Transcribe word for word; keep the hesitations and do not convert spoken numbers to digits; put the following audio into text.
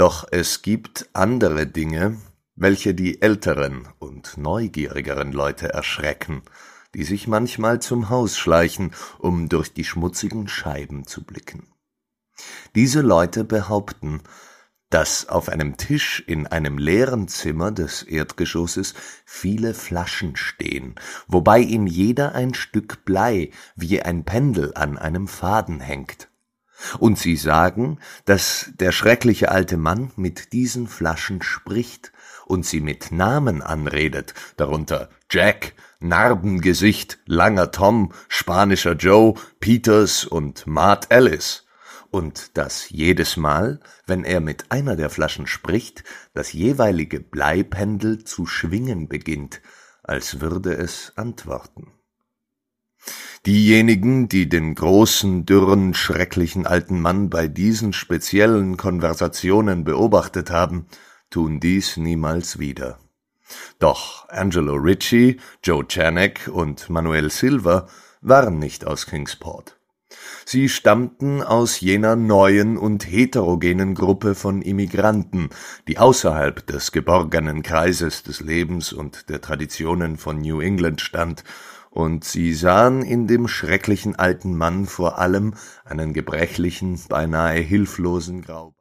Doch es gibt andere Dinge, welche die älteren und neugierigeren Leute erschrecken, die sich manchmal zum Haus schleichen, um durch die schmutzigen Scheiben zu blicken. Diese Leute behaupten, dass auf einem Tisch in einem leeren Zimmer des Erdgeschosses viele Flaschen stehen, wobei in jeder ein Stück Blei wie ein Pendel an einem Faden hängt. Und sie sagen, dass der schreckliche alte Mann mit diesen Flaschen spricht und sie mit Namen anredet, darunter Jack, Narbengesicht, Langer Tom, Spanischer Joe, Peters und Mart Alice, und dass jedes Mal, wenn er mit einer der Flaschen spricht, das jeweilige Bleipendel zu schwingen beginnt, als würde es antworten. Diejenigen, die den großen, dürren, schrecklichen alten Mann bei diesen speziellen Konversationen beobachtet haben, tun dies niemals wieder. Doch Angelo Ritchie, Joe Chanek und Manuel Silva waren nicht aus Kingsport. Sie stammten aus jener neuen und heterogenen Gruppe von Immigranten, die außerhalb des geborgenen Kreises des Lebens und der Traditionen von New England stand, und sie sahen in dem schrecklichen alten Mann vor allem einen gebrechlichen, beinahe hilflosen Grauben.